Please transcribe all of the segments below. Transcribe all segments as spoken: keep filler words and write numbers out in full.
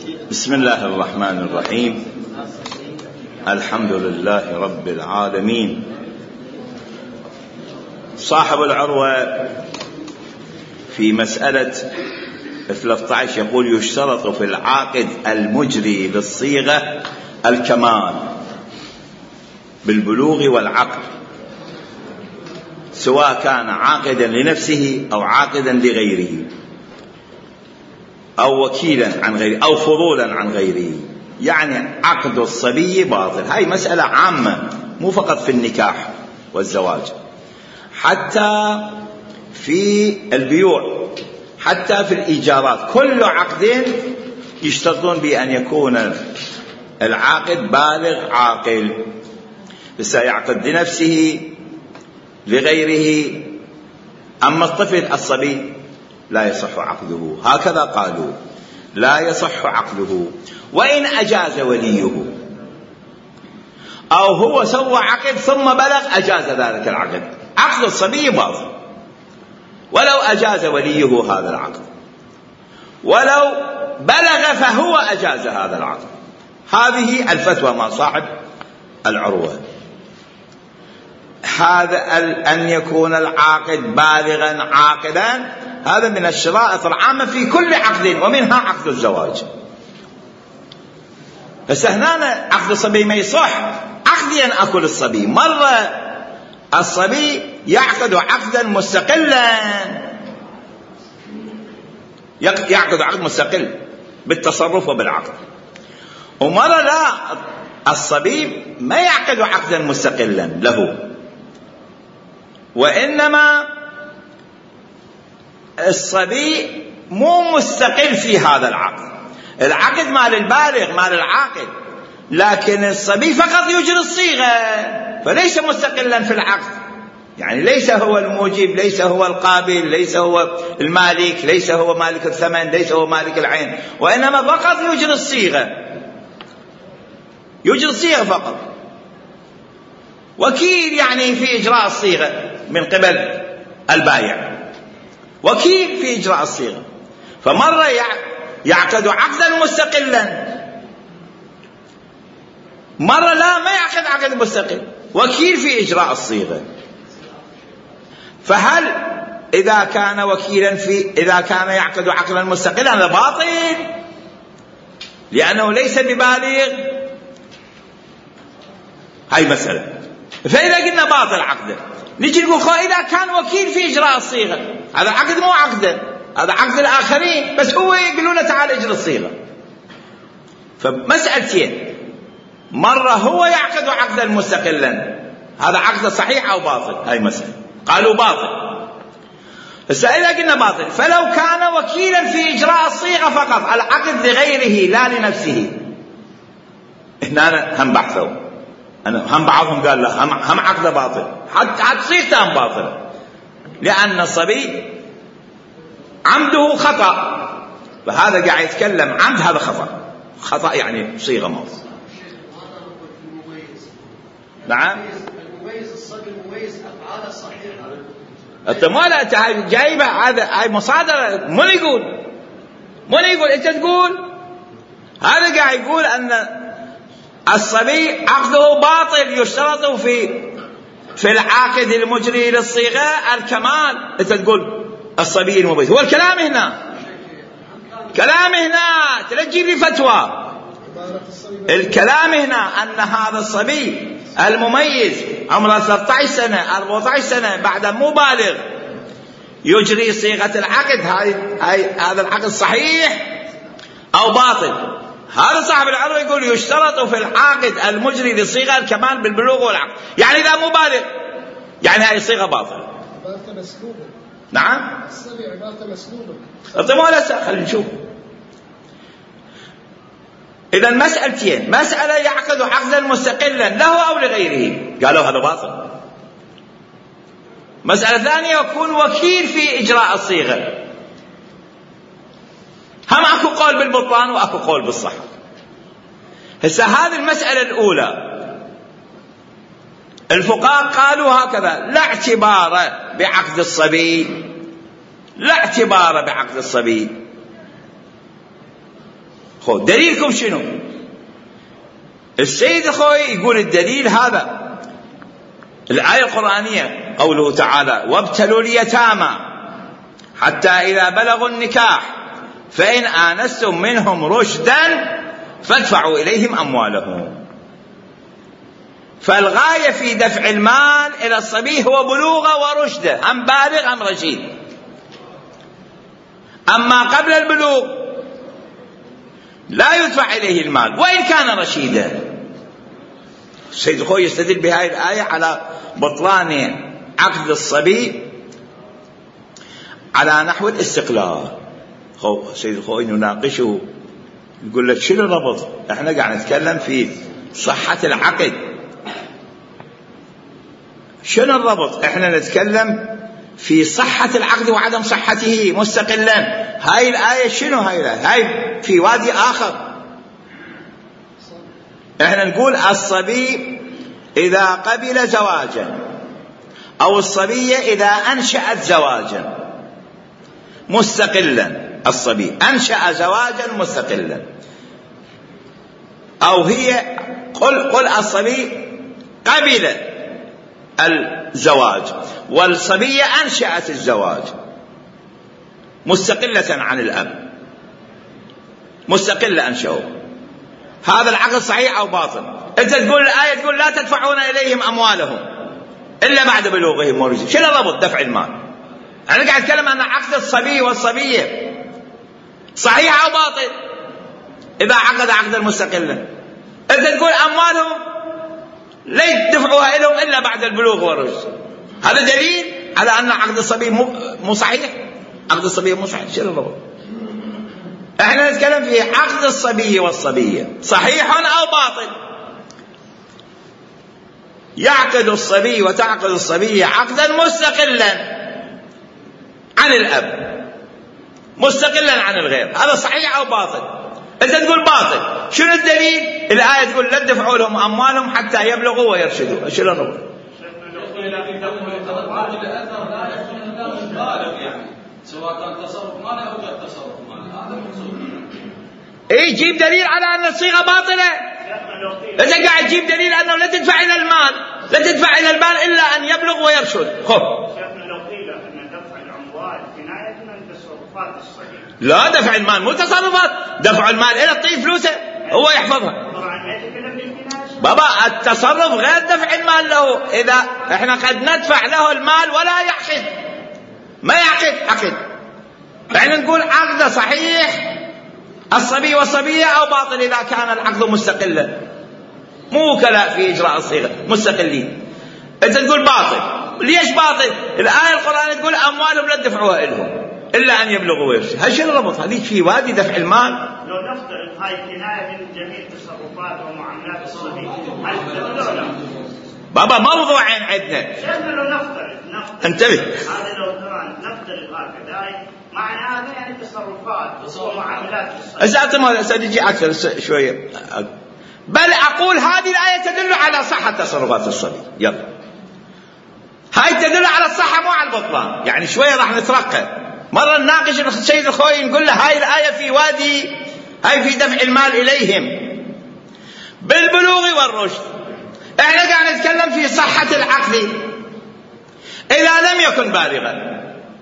بسم الله الرحمن الرحيم. الحمد لله رب العالمين. صاحب العروة في مسألة ثلاثة عشر يقول: يشترط في العاقد المجري للصيغة الكمال بالبلوغ والعقل، سواء كان عاقدا لنفسه أو عاقدا لغيره أو وكيلا عن غيره أو فضولا عن غيره. يعني عقد الصبي باطل. هاي مسألة عامة مو فقط في النكاح والزواج، حتى في البيوع، حتى في الإيجارات. كل عقد يشترطون بأن يكون العاقد بالغ عاقل، بس يعقد لنفسه لغيره. أما الطفل الصبي لا يصح عقده، هكذا قالوا، لا يصح عقده وإن أجاز وليه، أو هو سوى عقد ثم بلغ أجاز ذلك العقد. عقد الصبي باطل ولو أجاز وليه هذا العقد، ولو بلغ فهو أجاز هذا العقد. هذه الفتوى مع صاحب العروة. هذا أن يكون العاقد بالغا عاقلا، هذا من الشرائط العامة في كل عقد، ومنها عقد الزواج. بس هنا عقد الصبي ما يصح. عقدي أن أكل الصبي، مرة الصبي يعقد عقدا مستقلا، يعقد عقد مستقل بالتصرف وبالعقد، ومرة لا، الصبي ما يعقد عقدا مستقلا له، وإنما الصبي مو مستقل في هذا العقد. العقد مال البالغ مال العاقد، لكن الصبي فقط يجري الصيغة، فليس مستقلا في العقد. يعني ليس هو الموجب، ليس هو القابل، ليس هو المالك، ليس هو مالك الثمن، ليس هو مالك العين، وإنما فقط يجري الصيغة، يجري الصيغة فقط. وكيل يعني في إجراء الصيغة من قبل البائع، وكيل في إجراء الصيغة. فمرة يعقد عقدا مستقلا، مرة لا، ما يعقد عقد مستقل، وكيل في إجراء الصيغة. فهل إذا كان وكيلا في إذا كان يعقد عقدا مستقلا هذا باطل لأنه ليس ببالغ؟ هاي مسألة. فإذا قلنا باطل عقده، نجي نقول إذا كان وكيل في إجراء الصيغة، هذا عقد مو عقده، هذا عقد الآخرين، بس هو يقولون له تعال اجري الصيغة. فمسألتين: مرة هو يعقد عقدا مستقلا، هذا عقد صحيح أو باطل؟ هاي مسألة. قالوا باطل. بس إذا قلنا باطل، فلو كان وكيلا في إجراء الصيغة فقط، العقد لغيره لا لنفسه، هنا هم بحثوا، هم بعضهم قال لا، هم, هم عقد باطل، حتى حتى صيغته هم باطل، لأن الصبي عمده خطأ، فهذا قاعد يتكلم عمد، هذا خطأ، خطأ يعني صيغة موت. نعم، المميز الصبي المميز أفعاله صحيحة. أنت ما لا أنت جايبه، هذا هاي مصادرة. من يقول من يقول أنت تقول هذا قاعد يقول أن الصبي عقده باطل، يشترط في في العاقد المجري للصيغة الكمال. أنت تقول الصبي المميز، هو الكلام هنا، كلام هنا تجيب لي فتوى. الكلام هنا أن هذا الصبي المميز عمره ثلاثة عشر سنة أربعة عشر سنة بعد مو بالغ يجري صيغة العقد، هاي هاي هذا العقد صحيح أو باطل؟ هذا صاحب العروة يقول يشترط في العاقد المجري للصيغة الكمال بالبلوغ والعقد. يعني إذا مو بالغ يعني هاي الصيغة باطلة. عبارته مسلوبة. نعم، الصبي عبارته مسلوبة. طيب لا، خلينا نشوف. إذا مسألتين: مسألة يعقد عقدا مستقلا له أو لغيره، قالوا هذا باطل. مسألة ثانية: يكون وكيل في إجراء الصيغة. هم أكو قول بالبطلان وأكو قول بالصحة. هسه هذه المسألة الأولى الفقهاء قالوا هكذا: لا اعتبار بعقد الصبي، لا اعتبار بعقد الصبي، خو دليلكم شنو؟ السيد الخوي يقول الدليل هذا الآية القرآنية قوله تعالى وابتلوا اليتامى حتى إذا بلغوا النكاح فإن آنستم منهم رشدا فادفعوا إليهم أموالهم. فالغاية في دفع المال إلى الصبي هو بلوغه ورشده، أم بالغ أم رشيد. أما قبل البلوغ لا يدفع إليه المال وإن كان رشيدا. السيد الخوي يستدل بهذه الآية على بطلان عقد الصبي على نحو الاستقلال. السيد الخوي نناقشه يقول لك شنو الربط؟ احنا قاعد نتكلم في صحة العقد، شنو الربط؟ احنا نتكلم في صحة العقد وعدم صحته مستقلا. هاي الآية شنو هاي الآية؟ هاي في وادي آخر. احنا نقول الصبي إذا قبل زواجا أو الصبية إذا أنشأت زواجا مستقلا، الصبي أنشأ زواجا مستقلا، أو هي قل, قل الصبي قبل الزواج والصبية أنشأت الزواج مستقلة عن الأب، مستقلة أنشأوا، هذا العقد صحيح أو باطل؟ أنت تقول الآية تقول لا تدفعون إليهم أموالهم إلا بعد بلوغهم ورشدهم، شنو الربط دفع المال؟ أنا قاعد أتكلم عن عقد الصبي والصبية صحيح أو باطل إذا عقد عقدا مستقلا. أنت تقول أموالهم لا يدفعوها لهم إلا بعد البلوغ والرشد، هذا دليل على أن عقد الصبي مو صحيح، عقد الصبي مو صحيح. شنو الربط؟ احنا نتكلم في عقد الصبي والصبية صحيح أو باطل. يعقد الصبي وتعقد الصبية عقدا مستقلا عن الأب، مستقلا عن الغير، هذا صحيح أو باطل؟ أنت تقول باطل، شنو الدليل؟ الآية تقول لا تدفعوا لهم أموالهم حتى يبلغوا ويرشدوا، شنو الربط؟ سواء كان تصرف مال أو غير تصرف مال، هذا المقصود. إيه جيب دليل على أن الصيغة باطلة. إذا قاعد تجيب دليل أنه لا تدفع إلى المال، لا تدفع إلى المال إلا أن يبلغ ويرشد. خب. شيخنا لو قيل أن دفع الأموال كناية من تصرفات الصغير. لا دفع المال مو تصرفات، دفع المال إلى تعطيه فلوسه هو يحفظها. بابا التصرف غير دفع المال له. إذا إحنا قد ندفع له المال ولا يعقد، ما يعقد عقد، يعني نقول عقد صحيح الصبي والصبية أو باطل إذا كان العقد مستقلا مو وكلاء في إجراء الصيغة، مستقلين. أنت تقول باطل، ليش باطل؟ الآية القرآنية تقول أموالهم لا تدفعوها لهم إلا أن يبلغوا ويرشدوا. هل شنو الربط؟ هذيك في وادي دفع المال. لو نفترض هاي كناية من جميع تصرفات ومعاملات الصبي، هل تدل؟ بابا موضوعين عندنا. شيخنا لو نفترض نفترض انتبه، هذا لو كمان نفترض هكذا معنى هذا يعني تصرفات ومعاملات الصبي. أسألتم سأجي أكثر شوية، بل أقول هذه الآية تدل على صحة تصرفات الصبي. يلا هاي تدل على الصحة مو على البطلان، يعني شوية راح نترقى. مرة نناقش السيد الخوي نقول له هاي الآية في وادي، هاي في دفع المال إليهم بالبلوغ والرشد. احنا قاعد نتكلم في صحة العقد إذا لم يكن بالغا.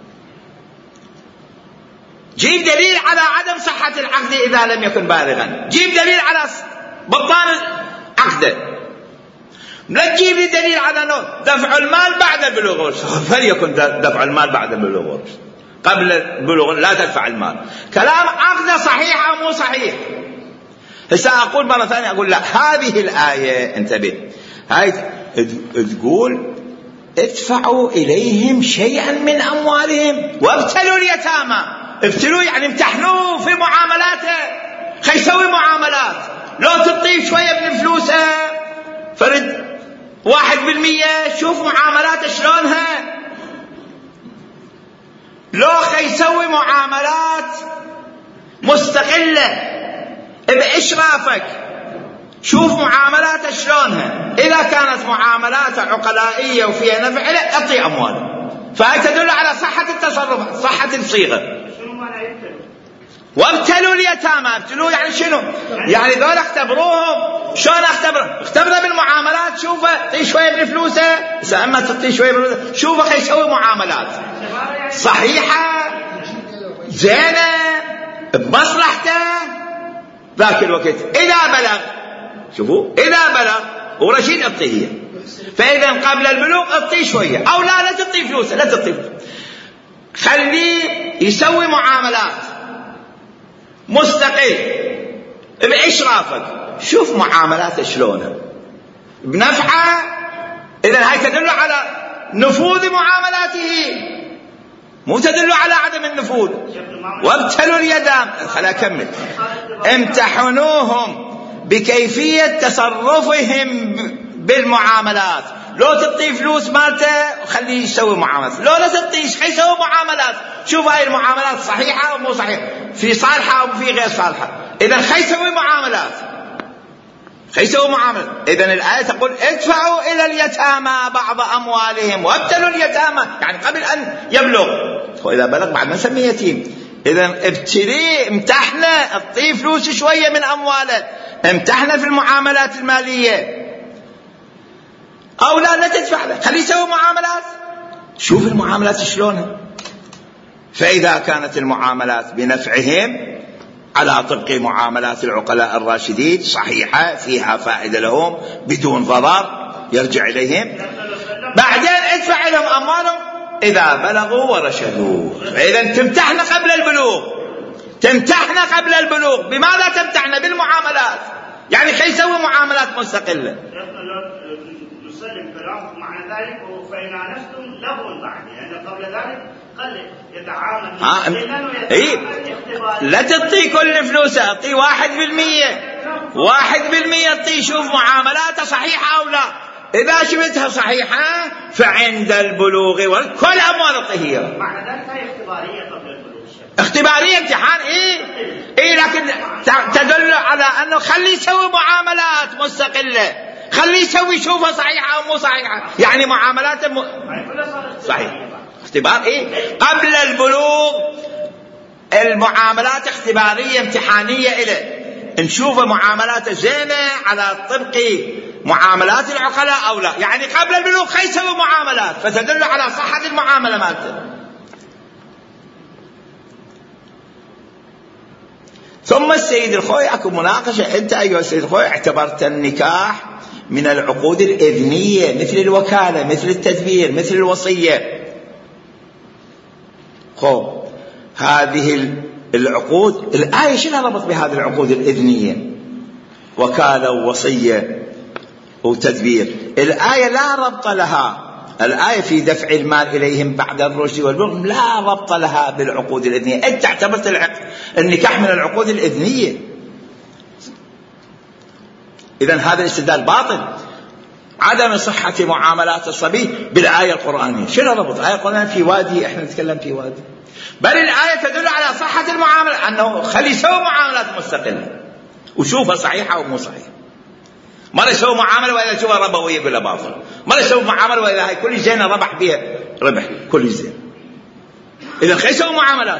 جيب دليل على عدم صحة العقد إذا لم يكن بالغا، جيب دليل على بطلان عقده. لا تجيب لي دليل على دفع المال بعد البلوغ والرشد، فليكن دفع المال بعد البلوغ والرشد، قبل البلوغ لا تدفع المال. كلام عقده صحيح أو مو صحيح؟ هسه أقول مرة ثانية، أقول لا، هذه الآية انتبه، هاي تقول ادفعوا إليهم شيئا من أموالهم وابتلوا اليتامى. ابتلوا يعني امتحنوه في معاملاته، خي يسوي معاملات، لو تطيب شوية من فلوسه فرد واحد بالمية، شوف معاملاته شلونها. لو خي يسوي معاملات مستقلة بإشرافك، شوف معاملاته شلونها. إذا كانت معاملاته عقلائية وفيها نفع له أعطي أمواله. فهي تدل على صحة التصرف، صحة الصيغة. وابتلوا اليتامى. ابتلوا يعني شنو؟ يعني ذول اختبروهم. شلون اختبرهم؟ اختبره بالمعاملات. شوفه تعطيه شويه من فلوسه، اما تعطيه شويه من فلوسه شوفه خي يسوي معاملات صحيحه زينه بمصلحته ذاك الوقت. اذا بلغ، شوفوا، اذا بلغ ورشيد اعطيه. فاذا قبل البلوغ اعطيه شويه، او لا لا تعطيه فلوسه، لا تعطيه فلوسه، خليه يسوي معاملات مستقل بإشرافك. شوف معاملاته شلونه بنفعه. إذن هاي تدل على نفوذ معاملاته، مو تدل على عدم النفوذ. وابتلوا اليتامى، خليني أكمل. امتحنوهم بكيفية تصرفهم بالمعاملات. لو تعطيه فلوس مالته وخليه يسوي معاملات، لو لا تعطيش حيسوي معاملات. شوف هاي المعاملات صحيحة أو مو صحيحة، في صالحة أو في غير صالحة. إذن خي يسوي معاملات، خي يسوي معاملات. إذن الآية تقول ادفعوا إلى اليتامى بعض أموالهم وابتلوا اليتامى، يعني قبل أن يبلغ. وإذا بلغ بعد ما نسميه يتيم. إذن ابتليه، امتحنه، اعطيه فلوس شوية من أمواله، امتحنه في المعاملات المالية. أو لا لا تدفع له، خليه يسوي معاملات. شوف المعاملات شلونها. فإذا كانت المعاملات بنفعهم على طبق معاملات العقلاء الراشدين صحيحة فيها فائدة لهم بدون ضرر يرجع إليهم، بعدين ادفع لهم أموالهم إذا بلغوا ورشدوا. إذن تمتحن قبل البلوغ، تمتحن قبل البلوغ. بماذا تمتحن؟ بالمعاملات. يعني كي يسوي معاملات مستقلة. نسلم كلام معنى ذلك فإن آنستم لغوا بعد، لأن قبل ذلك قل يتعامل آه. إيه؟ لا تعطي كل فلوسه، اعطي واحد بالمية، واحد بالمية اعطي. شوف معاملاته صحيحة أو لا. إذا شفتها صحيحة فعند البلوغ والكل أموال اعطيه. معنى ذلك هي اختبارية قبل البلوغ. اختبارية امتحان. إيه إيه لكن تدل على أنه خلي يسوي معاملات مستقلة، خليه يسوي شوفها صحيحة أو مو صحيحة. يعني معاملاته م... صحيح. اختبار. إيه؟ قبل البلوغ المعاملات اختبارية امتحانية إله، نشوف معاملاته زينة على طبق معاملات العقلاء أو لا. يعني قبل البلوغ خي يسوي معاملات، فتدل على صحة المعاملة مالته. ثم السيد الخوي اكو مناقشة. انت ايها السيد الخوي اعتبرت النكاح من العقود الإذنية مثل الوكالة، مثل التدبير، مثل الوصية. خب هذه العقود الآية شنو ربط بهذه العقود الإذنية؟ وكالة ووصية وتدبير. الآية لا ربط لها، الآية في دفع المال إليهم بعد الرشد والبلوغ لا ربط لها بالعقود الإذنية. أنت اعتبرت العقد النكاح من العقود الإذنية. إذن هذا الاستدلال باطل. عدم صحة معاملات الصبي بالآية القرآنية. شنو ربط؟ الآية القرآنية في وادي، احنا نتكلم في وادي. بل الآية تدل على صحة المعاملة، أنه خلي يسوي معاملات مستقلة وشوفها صحيحة ومو صحيحة. ما يسوي معاملة وإذا شوفها ربوية يقول باطل، ما يسوي معاملة وإذا هاي كل زين ربح بها ربح كل زين. إذا خلي يسوي معاملات.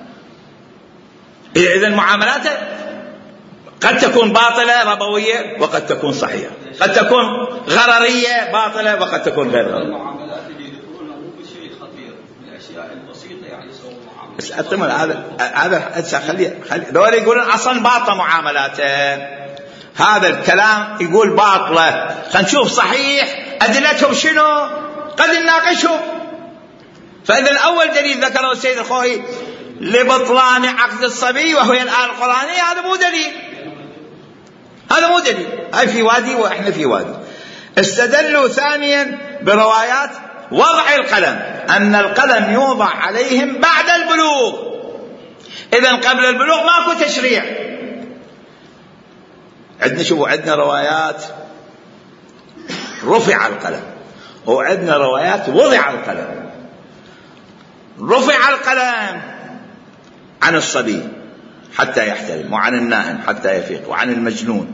إذا المعاملات قد تكون باطلة ربوية وقد تكون صحيحة، قد تكون غررية باطلة وقد تكون غير غررية. المعاملات اللي يذكرونها مو بشيء خطير، الأشياء البسيطة يعني يسوون معاملات. بس أتمنى هذا هذا خلي خلي دول يقولون أصلا باطلة معاملاته. هذا الكلام يقول باطلة. خلينا نشوف صحيح أدلتهم شنو، قد نناقشهم. فإذا الأول دليل ذكره السيد الخوي لبطلان عقد الصبي وهو الآية القرآنية، هذا مو دليل، هذا مو دليل. هاي في وادي وإحنا في وادي. استدلوا ثانيا بروايات وضع القلم، أن القلم يوضع عليهم بعد البلوغ. إذن قبل البلوغ ماكو تشريع. عندنا شوفوا، عندنا روايات رفع القلم وعندنا روايات وضع القلم. رفع القلم عن الصبي حتى يحتلم، وعن النائم حتى يفيق، وعن المجنون،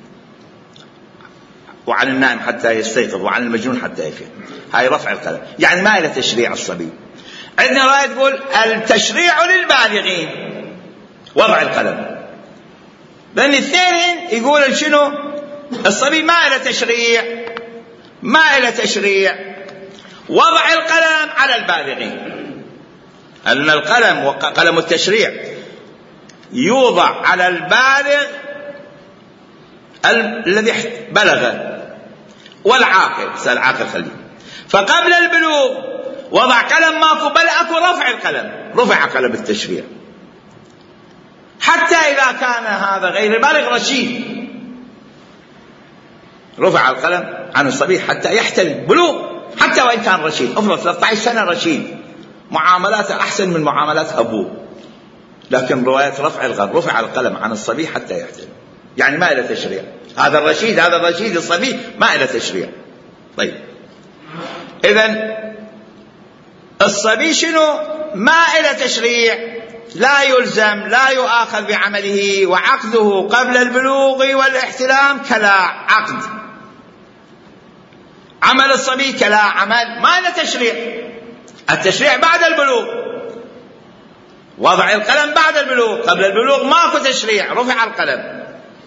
وعن النائم حتى يستيقظ، وعن المجنون حتى يفيق. هاي رفع القلم، يعني ما إلى تشريع الصبي. عندنا رواية تقول التشريع للبالغين، وضع القلم. لأن الاثنين يقول شنو؟ الصبي ما إلى تشريع، ما إلى تشريع. وضع القلم على البالغين، أن القلم وقلم التشريع يوضع على البالغ الذي بلغ والعاقل، سأل عاقل خليه. فقبل البلوغ وضع قلم ماكو، بل أكو رفع القلم، رفع قلم التشريع. حتى إذا كان هذا غير بالغ رشيد رفع القلم عن الصبي حتى يحتلم بلوغ، حتى وإن كان رشيد. افرض ثلاثة عشر سنة رشيد، معاملاته أحسن من معاملات أبوه، لكن رواية رفع القلم، رفع القلم عن الصبي حتى يحتلم، يعني ما إلى تشريع. هذا الرشيد، هذا الرشيد الصبي ما إلى تشريع. طيب إذن الصبي شنو؟ ما إلى تشريع، لا يلزم، لا يؤاخذ بعمله، وعقده قبل البلوغ والاحتلام كلا عقد. عمل الصبي كلا عمل، ما إلى تشريع. التشريع بعد البلوغ، وضع القلم بعد البلوغ، قبل البلوغ ماكو تشريع، رفع القلم.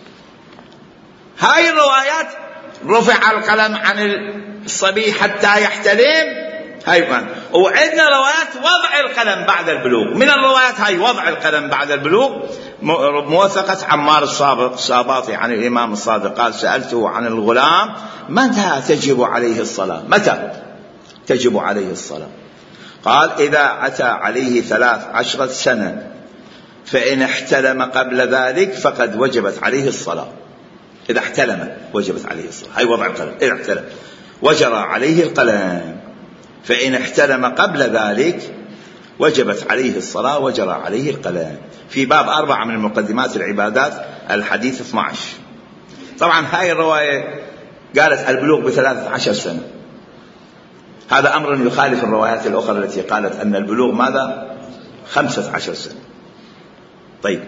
هاي الروايات رفع القلم عن الصبي حتى يحتلم، هاي كان. وعندنا روايات وضع القلم بعد البلوغ. من الروايات هاي وضع القلم بعد البلوغ موثقة عمار الصاباطي عن الإمام الصادق قال: سألته عن الغلام متى تجب عليه الصلاة، متى تجب عليه الصلاة؟ قال: إذا أتى عليه ثلاث عشرة سنة فإن احتلم قبل ذلك فقد وجبت عليه الصلاة. إذا احتلم وجبت عليه الصلاة، هاي وضع القلم. إذا احتلم وجرى عليه القلم، فإن احتلم قبل ذلك وجبت عليه الصلاة وجرى عليه القلم. في باب أربعة من مقدمات العبادات الحديث اثني عشر. طبعا هاي الرواية قالت البلوغ بثلاثة عشر سنة، هذا أمر يخالف الروايات الأخرى التي قالت أن البلوغ ماذا؟ خمسة عشر سنة. طيب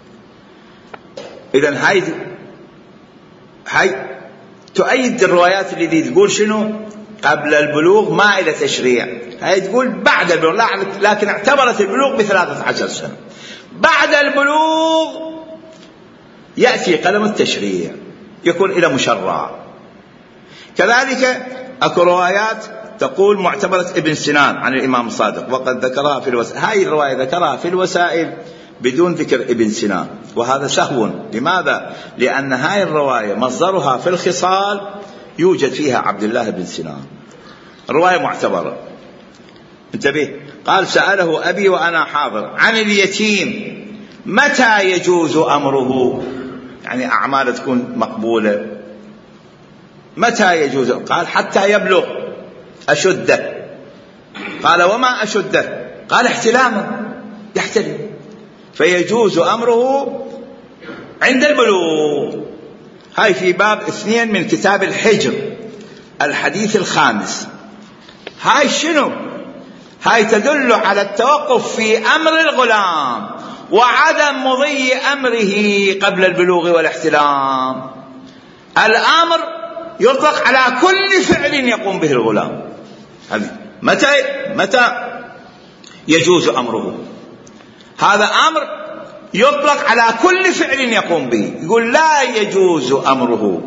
إذن هاي هاي تؤيد الروايات اللي تقول شنو؟ قبل البلوغ ما إلى تشريع. هاي تقول بعد البلوغ، لكن اعتبرت البلوغ بثلاثة عشر سنة. بعد البلوغ يأتي قلم التشريع، يكون إلى مشرع. كذلك أكو روايات تقول معتبرة ابن سنان عن الإمام الصادق، وقد ذكرها في الوسائل. هاي الرواية ذكرها في الوسائل بدون ذكر ابن سنان، وهذا سهو. لماذا؟ لأن هاي الرواية مصدرها في الخصال يوجد فيها عبد الله بن سنان، الرواية معتبرة. انتبه، قال: سأله أبي وأنا حاضر عن اليتيم متى يجوز أمره، يعني أعمال تكون مقبولة، متى يجوز؟ قال: حتى يبلغ أشده. قال: وما أشده؟ قال: احتلامه، يحتلم، فيجوز أمره عند البلوغ. هاي في باب اثنين من كتاب الحجر الحديث الخامس. هاي شنو؟ هاي تدل على التوقف في أمر الغلام وعدم مضي أمره قبل البلوغ والاحتلام. الأمر يطلق على كل فعل يقوم به الغلام. هذه متى متى يجوز أمره؟ هذا أمر يطلق على كل فعل يقوم به. يقول: لا يجوز أمره،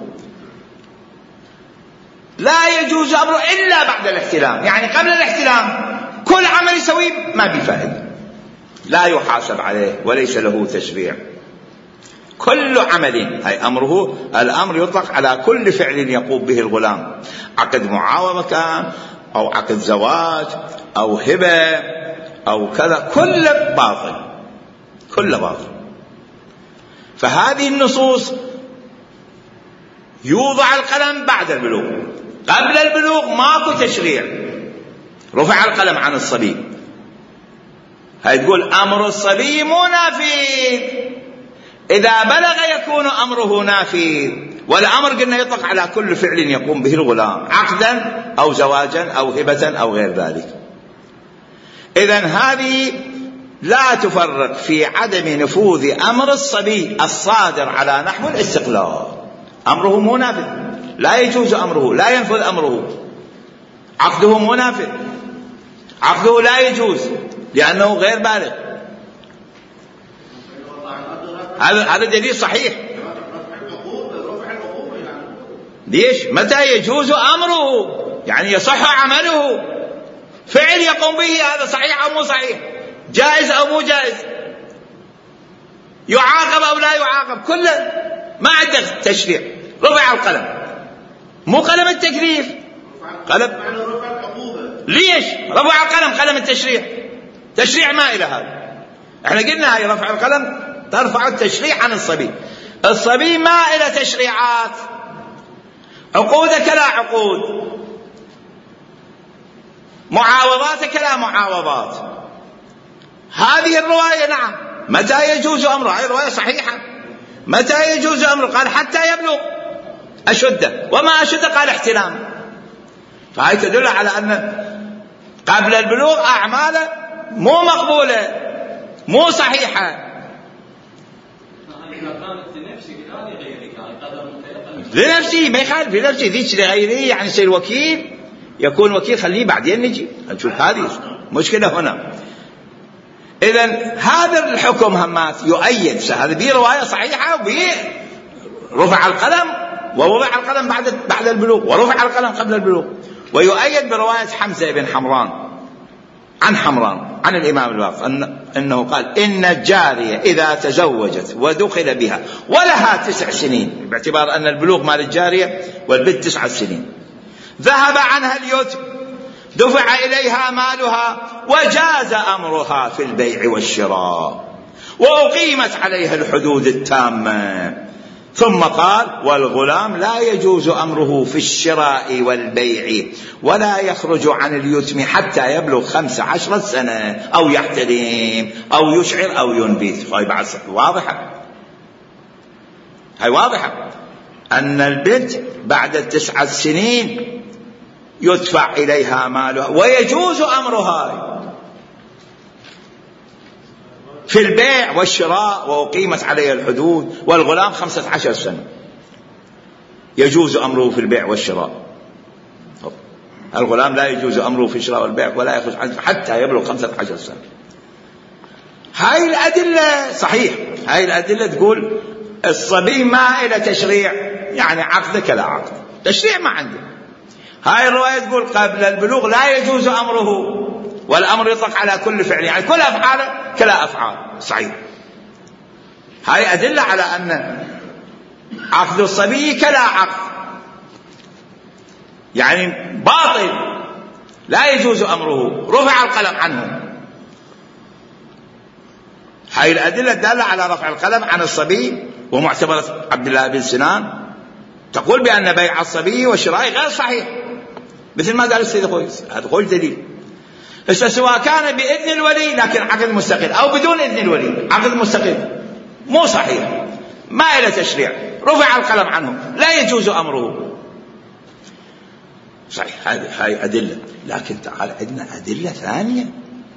لا يجوز أمره إلا بعد الاحتلام. يعني قبل الاحتلام كل عمل يسويه ما بفائدة، لا يحاسب عليه وليس له تشريع. كل عمل هاي أمره، الأمر يطلق على كل فعل يقوم به الغلام، عقد معاوضة كان أو عقد زواج أو هبة أو كذا، كل باطل، كل باطل. فهذه النصوص يوضع القلم بعد البلوغ، قبل البلوغ ماكو تشريع، رفع القلم عن الصبي. هاي تقول أمر الصبي مو نافذ، إذا بلغ يكون أمره نافذ. والأمر قلنا يطلق على كل فعل يقوم به الغلام، عقدا أو زواجا أو هبة أو غير ذلك. إذن هذه لا تفرق في عدم نفوذ أمر الصبي الصادر على نحو الاستقلال. أمره مو نافذ، لا يجوز أمره، لا ينفذ أمره. عقده مو نافذ، عقده لا يجوز لأنه غير بالغ. هذا هذا دليل صحيح. ليش؟ متى يجوز أمره؟ يعني يصح عمله، فعل يقوم به، هذا صحيح أو مو صحيح، جائز أو مو جائز، يعاقب أو لا يعاقب، كله ما عنده تشريع. رفع القلم، مو قلم التكليف، قلم. ليش؟ رفع القلم قلم التشريع، تشريع ما إلى هذا. احنا قلنا هاي رفع القلم ترفع التشريع عن الصبي. الصبي ما إلى تشريعات، عقودك لا عقود، معاوضاتك لا معاوضات. هذه الرواية نعم متى يجوز أمره، هذه الرواية صحيحة. متى يجوز أمره؟ قال حتى يبلغ أشده، وما أشده قال احتلام. فهي تدل على أن قبل البلوغ أعماله مو مقبولة مو صحيحة. لنفسي ما يخالف، لنفسي ذيك لغيره، يعني يصير وكيل، يكون وكيل، خليه بعدين نجي نشوف هذه مشكلة هنا. إذن هذا الحكم همات يؤيد، هذا به رواية صحيحة، وبه رفع القلم ووضع القلم بعد بعد البلوغ، ورفع القلم قبل البلوغ. ويؤيد برواية حمزة بن حمران عن حمران عن الإمام الباقر أن أنه قال إن الجارية إذا تزوجت ودخل بها ولها تسع سنين، باعتبار أن البلوغ مال الجارية والبنت تسع سنين، ذهب عنها اليتم، دفع إليها مالها، وجاز أمرها في البيع والشراء، وأقيمت عليها الحدود التامة. ثم قال والغلام لا يجوز أمره في الشراء والبيع، ولا يخرج عن اليتم حتى يبلغ خمس عشرة سنة أو يحتلم أو يشعر أو ينبت. هاي واضحة، هاي واضحة أن البنت بعد التسعة سنين يدفع إليها مالها ويجوز أمرها في البيع والشراء، وأقيمت عليها الحدود. والغلام خمسة عشر سنة يجوز أمره في البيع والشراء. الغلام لا يجوز أمره في الشراء والبيع ولا يخرج عنه حتى يبلغ خمسة عشر سنة. هاي الأدلة صحيح، هاي الأدلة تقول الصبي ما إلى تشريع، يعني عقد كلا عقد، تشريع ما عنده. هاي الرواية تقول قبل البلوغ لا يجوز أمره، والأمر يطلق على كل فعل، يعني كل أفعاله كلا أفعال، صحيح. هاي أدلة على أن عقد الصبي كلا عقد، يعني باطل لا يجوز أمره، رفع القلم عنه. هاي الأدلة دالة على رفع القلم عن الصبي. ومعتبرة عبد الله بن سنان تقول بأن بيع الصبي وشراء غير صحيح، مثل ما قال السيد خويس، هذا قول دليل. سواء كان بإذن الولي لكن عقد مستقل، أو بدون إذن الولي عقد مستقل، مو صحيح، ما إلى تشريع، رفع القلم عنه، لا يجوز أمره. صحيح، هذه هاي أدلة. لكن تعال عندنا أدلة ثانية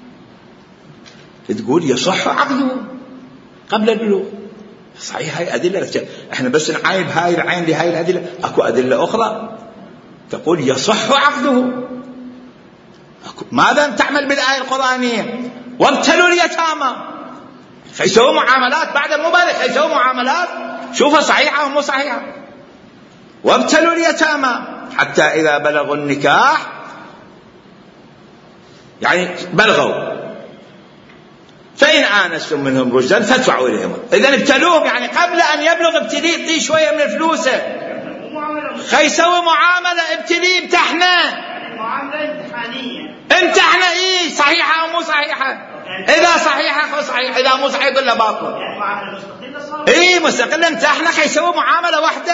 تقول يصح عقده قبل البلوغ. صحيح، هاي أدلة، احنا بس نعايب هاي العين لهاي الأدلة. أكو أدلة أخرى تقول يصح عقده. ماذا تعمل بالآية القرآنية وابتلوا اليتامى، فيسووا معاملات بعد المبالغ، فيسووا معاملات شوفها صحيحة ومو صحيحة. وابتلوا اليتامى حتى إذا بلغوا النكاح، يعني بلغوا، فإن آنستم منهم رشدا فادفعوا إليهم. إذن ابتلوهم، يعني قبل أن يبلغ ابتليه، اعطيه شوية من فلوسه، خيسوي معاملة، ابتليه، امتحنه، معاملة امتحانية، امتحنه. إيه صحيحة أو مو صحيحة؟ إذا صحيحة خو صحيح، إذا مو صحيح قل له باطل. يعني معاملة مستقلة صار. إيه مستقلة، امتحنه، خيسوي معاملة واحدة.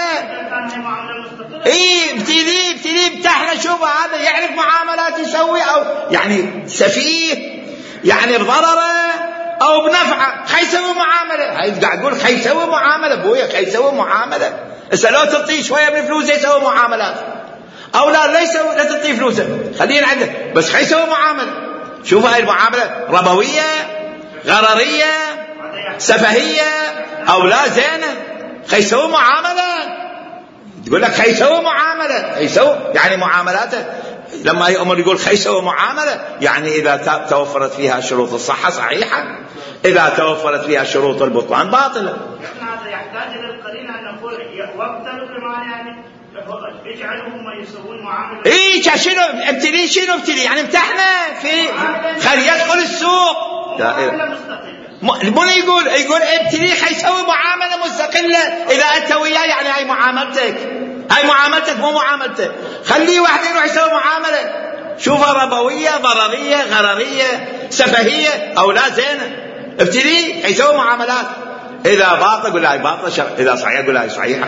إيه ابتليه ابتليه امتحنه، شوف هذا يعرف معاملات يسوي، أو يعني سفيه، يعني بضرره أو بنفعه، خيسوي معاملة. هاي قاعد يقول خيسوي معاملة، بويا خيسوي معاملة. إذا لو تعطيه شوية من فلوسه يسوي معاملات، أو لا ليس لا تعطيه فلوسه خلينا عنده، بس خيسوي معاملة. شوف هاي المعاملة ربوية، غررية، سفهية، أو لا زينة، خيسوي معاملة. تقول لك خيسوي معاملة، خيسوي يعني معاملاته لما يأمر يقول خيسة ومعاملة، يعني إذا توفرت فيها شروط الصحة صحيحة، إذا توفرت فيها شروط البطلان باطلة. هذا يحتاج إلى القرينة أن نقول وابتلوا بما يعني اجعلهم يسوون معاملة. إيه شنو ابتلي شنو ابتلي يعني امتحنا في خلي يدخل السوق. معاملة مستقلة. من يقول يقول ابتلي حيسوي معاملة مستقلة. إذا أنت وياه يعني هاي معاملتك، هاي معاملتك مو معاملتك. خليه واحد يروح يسوي معاملة شوفها ربوية ضررية غررية سفهية أو لا زينة. ابتلي حيسوي معاملات. إذا باطل يقول هاي باطلة، إذا صحيح يقول هاي صحيحة.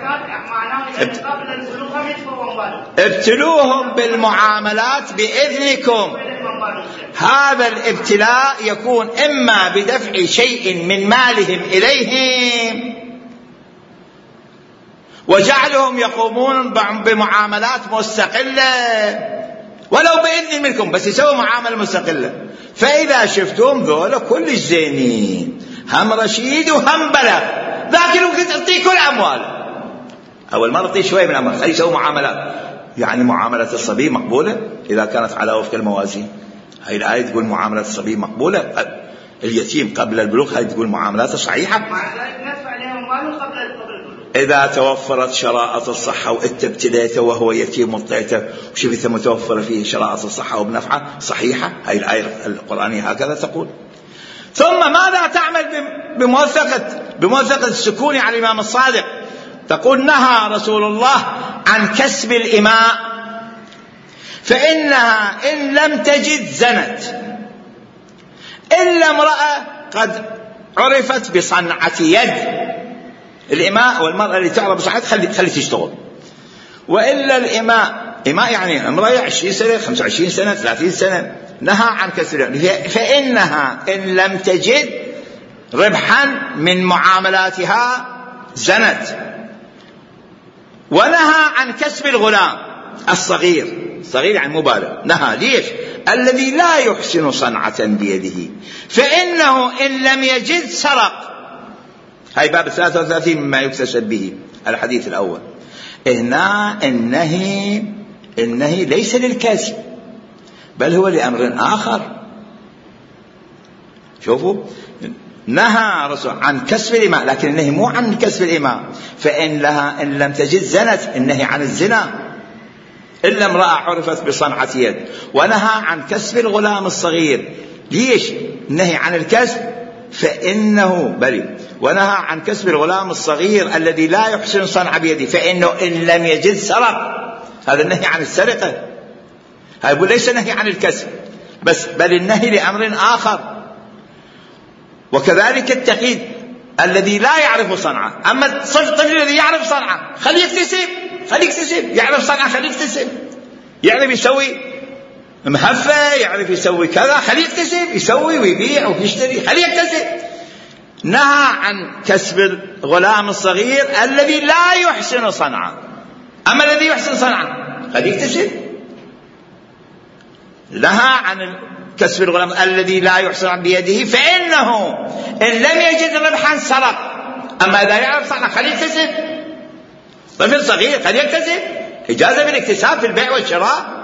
ابتلوهم بالمعاملات بإذنكم. هذا الابتلاء يكون إما بدفع شيء من مالهم إليهم وجعلهم يقومون بمعاملات مستقلة ولو بإذن منكم، بس يسوي معاملة مستقلة. فإذا شفتم ذولا كل زينين، هم رشيد وهم بلغ، لكن ممكن تعطيه كل أموال. أول مرة تعطيه شوي من أموال، خليه يسوي معاملات. يعني معاملة الصبي مقبولة إذا كانت على وفق الموازين. هاي الآية تقول معاملة الصبي مقبولة. اليتيم قبل البلوغ هاي تقول معاملاته صحيحة. مع ذلك ندفع لهم ماله قبل البلوغ. إذا توفرت شرائط الصحة وإنت ابتديته وهو يتيم وطلعته وشفت متوفر فيه شرائط الصحة وبنفعه صحيحة. هاي الآية القرآنية هكذا تقول. ثم ماذا تعمل بموثقة بموثقة السكون على الإمام الصادق؟ تقول نهى رسول الله عن كسب الإماء فإنها إن لم تجد زنت إلا امرأة قد عرفت بصنعة يد. الإماء والمرأة اللي تعرف بصنعة خلي خلي تشتغل. وإلا الإماء إماء يعني امرأة عشرين سنة خمسة وعشرين سنة ثلاثين سنة. نهى عن كسب فإنها إن لم تجد ربحا من معاملاتها زنت. ونهى عن كسب الغلام الصغير، صغير يعني مبالغ. نهى ليش؟ الذي لا يحسن صنعة بيده فإنه إن لم يجد سرق. هاي باب ثلاثة وثلاثين مما يكتسب به الحديث الأول. هنا النهي النهي ليس للكسب بل هو لأمر آخر. شوفوا نهى رسول عن كسب الإماء، لكن النهي مو عن كسب الإماء. فإن لها إن لم تجد زنت، النهي عن الزنا إلا امرأة عرفت بصنعة يد. ونهى عن كسب الغلام الصغير. ليش النهي عن الكسب؟ فإنه بل ونهى عن كسب الغلام الصغير الذي لا يحسن صنع بيده فإنه إن لم يجد سرق. هذا النهي عن السرقة. هذا ليس نهي عن الكسب بس بل النهي لأمر آخر. وكذلك التقييد الذي لا يعرف صنعة. أما الطفل الذي يعرف صنعة خليه يكتسب، خليه يكتسب. يعرف صنعة خليه يكتسب. يعرف يسوي محفة، يعرف يسوي كذا، خليه يكتسب، يسوي ويبيع ويشتري، خليه يكتسب. نهى عن كسب الغلام الصغير الذي لا يحسن صنعة. أما الذي يحسن صنعة خليه يكتسب. نهى عن كسب الغلام الذي لا يحسن بيده فإنه إن لم يجد ربحا سرق. أما إذا يعرف صنعة خليه يكتسب. طفل صغير خليه يكتسب. إجازة بالاكتساب في البيع والشراء.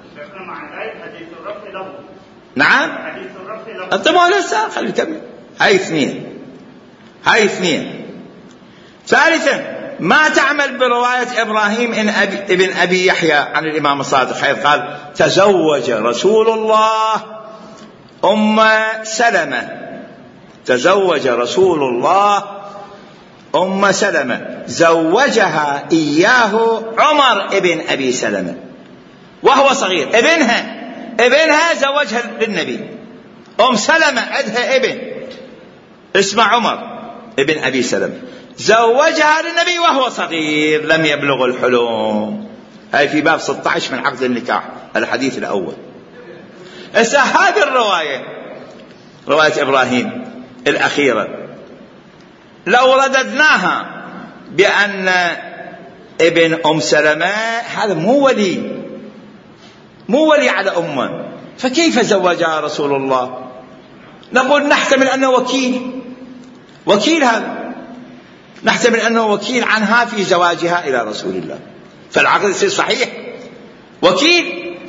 نعم أنت ما لسه خلي نكمل. هاي اثنين هاي اثنين ثالثا ما تعمل برواية إبراهيم إن أبي ابن أبي يحيى عن الإمام الصادق حيث قال تزوج رسول الله أم سلمة. تزوج رسول الله أم سلمة زوجها إياه عمر ابن أبي سلمة وهو صغير. ابنها ابنها زوجها للنبي. أم سلمة عندها ابن اسمه عمر ابن أبي سلمة زوجها للنبي وهو صغير لم يبلغ الحلم. هاي في باب ستة عشر من عقد النكاح الحديث الأول. إذا هذه الرواية رواية إبراهيم الأخيرة لو رددناها بأن ابن أم سلمة هذا مو ولي مو ولي على أمه فكيف زوجها رسول الله؟ نقول نحتمل أنه وكيل وكيل هذا نحتمل أنه وكيل عنها في زواجها إلى رسول الله فالعقد يصير صحيح. وكيل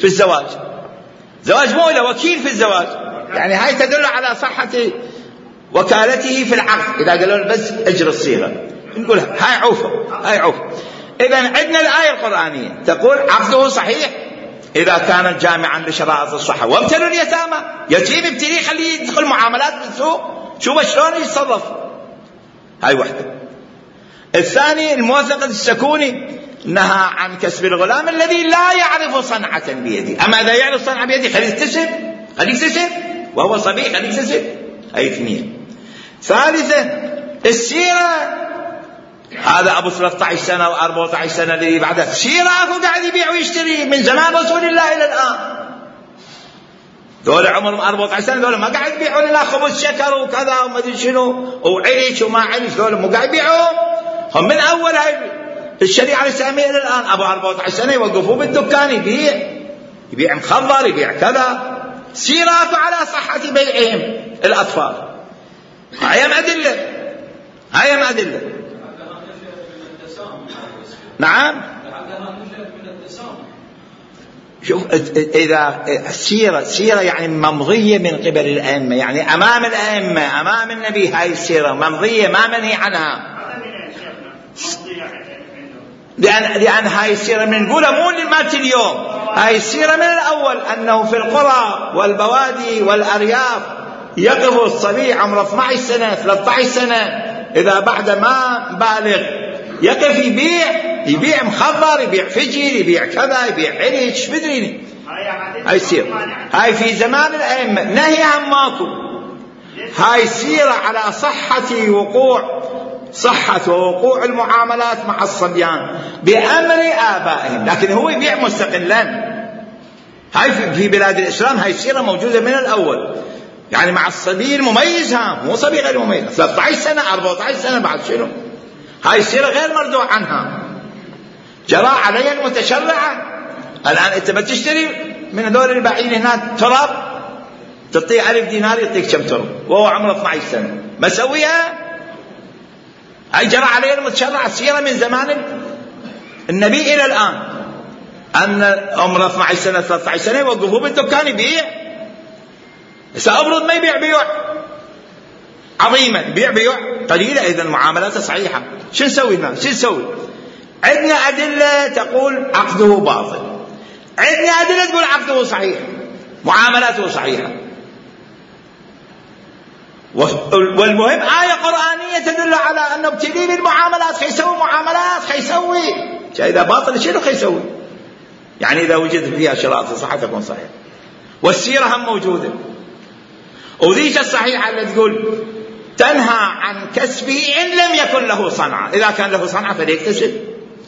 في الزواج. زواج مو له وكيل في الزواج، يعني هاي تدل على صحة وكالته في العقد. إذا قالوا بس أجر الصيغة نقول هاي عوفة، هاي عوفة. إذا عندنا الآية القرآنية تقول عقده صحيح إذا كان جامعا لشرائط الصحة. وابتلوا اليتامى، يتيم ابتليه خليه يدخل معاملات بالسوق، شوف شلون يتصرف. هاي وحدة. الثاني الموثقة السكوني نهى عن كسب الغلام الذي لا يعرف صنعة بيده. أما إذا يعرف صنعة بيده خليه يكتسب، خليه يكتسب وهو صبي، خليه يكتسب. هاي اثنين. ثالثا السيرة، هذا أبو ثلاثة عشر سنة وأربعة عشر سنة اللي بعدها سيرة أكو قاعد يبيع ويشتري من زمان رسول الله إلى الآن. دول عمرهم أربعة عشر سنة، دول ما قاعد يبيعون لنا خبز شكر وكذا وما أدري شنو وعريش وما عريش، دول مو قاعد يبيعون. هم من أول هاي الشريعة الإسلامية إلى الآن أبو أربعة عشر سنة يوقفوه بالدكان يبيع، يبيع مخضر، يبيع كذا. سيرة أكو على صحة بيعهم الأطفال. هاي أدلة، هاي أدلة. نعم. شوف إذا السيرة سيرة يعني ممضية من قبل الأئمة، يعني أمام الأئمة أمام النبي، هاي السيرة ممضية ما منهي عنها. لأن لأن هاي السيرة من نقولها مو لمات اليوم، هاي السيرة من الأول أنه في القرى والبوادي والأرياف يقف الصبي عمره اثنتا عشرة سنة ثلاثة عشر سنة إذا بعد ما بالغ يقف يبيع، يبيع مخضر، يبيع فجل، يبيع كذا، يبيع عريش مدري. هاي السيرة هاي في زمان الأئمة نهي عن ماكو. هاي السيرة على صحة وقوع صحة ووقوع المعاملات مع الصبيان بأمر آبائهم، لكن هو يبيع مستقلا. هاي في بلاد الإسلام هاي السيرة موجودة من الأول، يعني مع الصبي المميز، ها مو صبي غير مميز ثلاثة عشر سنة أربعة عشر سنة بعد شنو. هاي السيرة غير مردوع عنها، جرى عليها المتشرعة. الآن أنت بتشتري من هذول البعيد هناك تراب تعطيه ألف دينار يعطيك كم تراب وهو عمره اثنتا عشر سنة، ما سويها. هاي جرى عليها المتشرعة. السيرة من زمان النبي إلى الآن أن عمره اثنتا عشر سنة ثلاثة عشر سنة يوقفوه بالدكان يبيع. سأبرد ما يبيع بيوع عظيمة، يبيع بيوع قليلة، إذا المعاملات صحيحة. شو نسوي هنا؟ شو نسوي؟ عندنا أدلة تقول عقده باطل، عندنا أدلة تقول عقده صحيح، معاملاته صحيحة. والمهم آية قرآنية تدل على أنه ابتلي بالمعاملات، خيسوي معاملات، خيسوي إذا باطل شنو خيسوي؟ يعني إذا وجد فيها شرائط الصحة تكون صحيحة. والسيرة هم موجودة. وذيك الصحيحة اللي تقول تنهى عن كسبه إن لم يكن له صنعة، إذا كان له صنعة فليكتسب.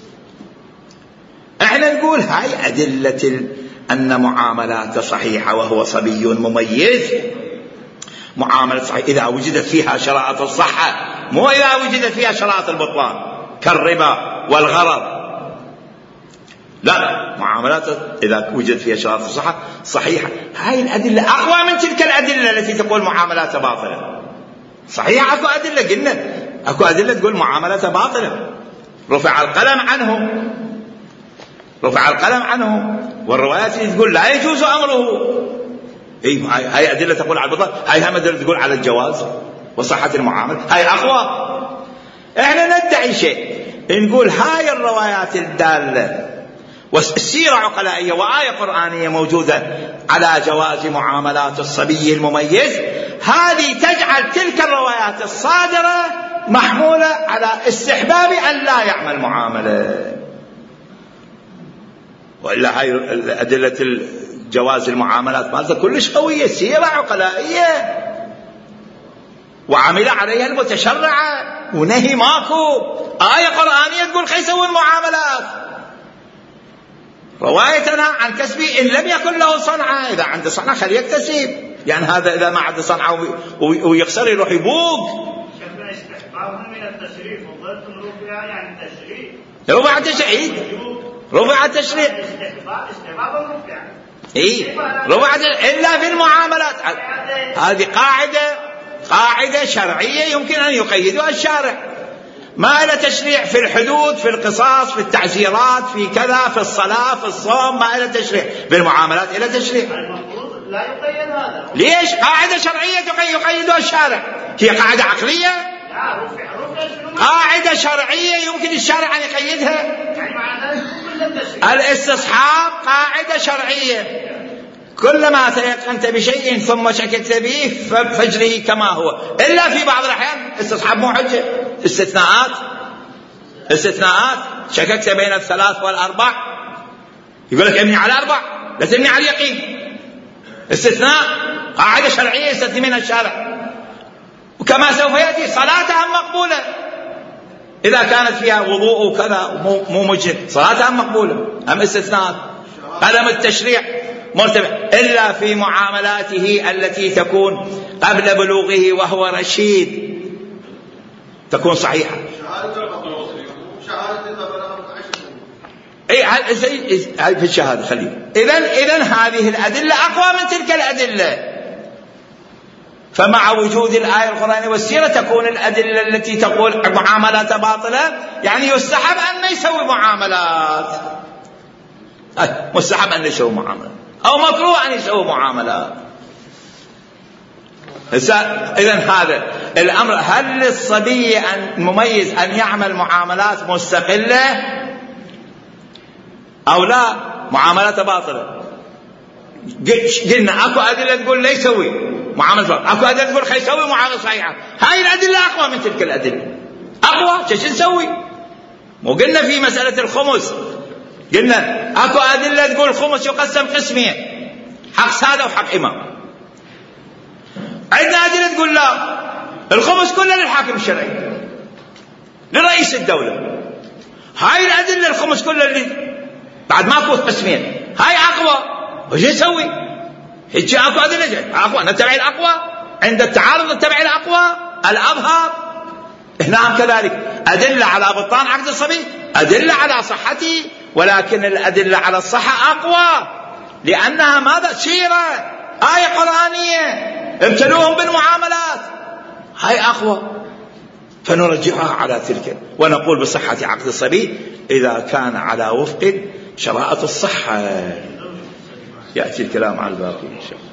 احنا نقول هاي أدلة أن معاملات صحيحة وهو صبي مميز، معاملة صحيحة إذا وجدت فيها شرائط الصحة، مو إذا وجدت فيها شرائط البطلان كالربا والغرض. لا، معاملات إذا وجدت فيها شرائط الصحة صحيحة. هاي الأدلة أقوى من تلك الأدلة التي تقول معاملات باطلة. صحيح أكو أدلة، قلنا أكو أدلة تقول معاملات باطلة، رفع القلم عنه، رفع القلم عنه. والروايات اللي تقول لا يجوز أمره، إيه هاي أدلة تقول على البطلان، هاي هم أدلة تقول على الجواز وصحة المعاملة، هاي أقوى. إحنا ندعي شيء، نقول هاي الروايات الدالة والسيرة عقلائية وآية قرآنية موجودة على جواز معاملات الصبي المميز، هذه تجعل تلك الروايات الصادرة محمولة على استحباب أن لا يعمل معاملة. وإلا هاي أدلة جواز المعاملات مالته كلش قوية، سيرة عقلائية وعمل عليها المتشرعة، ونهي ماكو. آية قرآنية تقول خي يسوي المعاملات، رواية تنهى عن كسبه إن لم يكن له صنعة، إذا عنده صنعة خليه يكتسب. يعني هذا إذا ما عنده صنعة ويخسر يروح يبوق. شفنا استحبابها من التشريف وظلتم رفعها يعني التشريف، رفع التشريف، رفع التشريف استحبابها رفع. إيه رفع إلا في المعاملات. هذه قاعدة قاعدة شرعية يمكن أن يقيدها الشارع. ما إلى تشريع في الحدود، في القصاص، في التعزيرات، في كذا، في الصلاة، في الصوم، ما إلى تشريع. بالمعاملات إلى تشريع. المفروض لا يقيد هذا. ليش؟ قاعدة شرعية يقيدها الشارع، هي قاعدة عقلية. لا رفع رفع قاعدة شرعية يمكن الشارع أن يقيدها. يعني معنى ذلك كل التشريع. الاستصحاب قاعدة شرعية، كلما تيقنت بشيء ثم شككت به فاجره كما هو، إلا في بعض الأحيان استصحاب مو حجة، استثناءات استثناءات شككت بين الثلاث والأربع يقول لك ابني على أربع لا تبني على اليقين. استثناء قاعدة شرعية يستثني منها الشارع. وكما سوف يأتي صلاتها مقبولة إذا كانت فيها وضوء وكذا مو مجهد، صلاتها مقبولة. أم استثناءات قدم التشريع مرتبع إلا في معاملاته التي تكون قبل بلوغه وهو رشيد تكون صحيحة. اي هاي في الشهاده خليه. اذا اذا هذه الادله اقوى من تلك الادله. فمع وجود الايه القرانيه والسيره تكون الادله التي تقول معاملات باطله، يعني يستحب ان لا يسوي معاملات، مستحب ان لا يسوي معاملات، او مكروه ان يسوي معاملات. اذا هذا الامر، هل للصبي ان مميز ان يعمل معاملات مستقله أو لا؟ معاملات باطلة. قلنا أكو أدلة تقول لا يسوي معاملة باطلة، أكو أدلة تقول خي يسوي معاملة صحيحة. هاي الأدلة أقوى من تلك الأدلة، أقوى. شو نسوي؟ مو قلنا في مسألة الخمس قلنا أكو أدلة تقول الخمس يقسم قسمين، حق سادة وحق إمام. عندنا أدلة تقول لا، الخمس كله للحاكم الشرعي لرئيس الدولة. هاي الأدلة الخمس كله اللي بعد ما اكو قسمين، هاي اقوى. وش نسوي؟ هيك اكو ادله اقوى، نتبع الاقوى. عند التعارض نتبع الاقوى الاظهر. هنا كذلك ادله على بطلان عقد الصبي، ادله على صحته، ولكن الادله على الصحه اقوى لانها ماذا؟ سيره، ايه قرانيه، ابتلوهم بالمعاملات، هاي اقوى. فنرجعها على تلك ونقول بصحه عقد الصبي اذا كان على وفق شرائط الصحة. يأتي الكلام على الباقي إن شاء الله.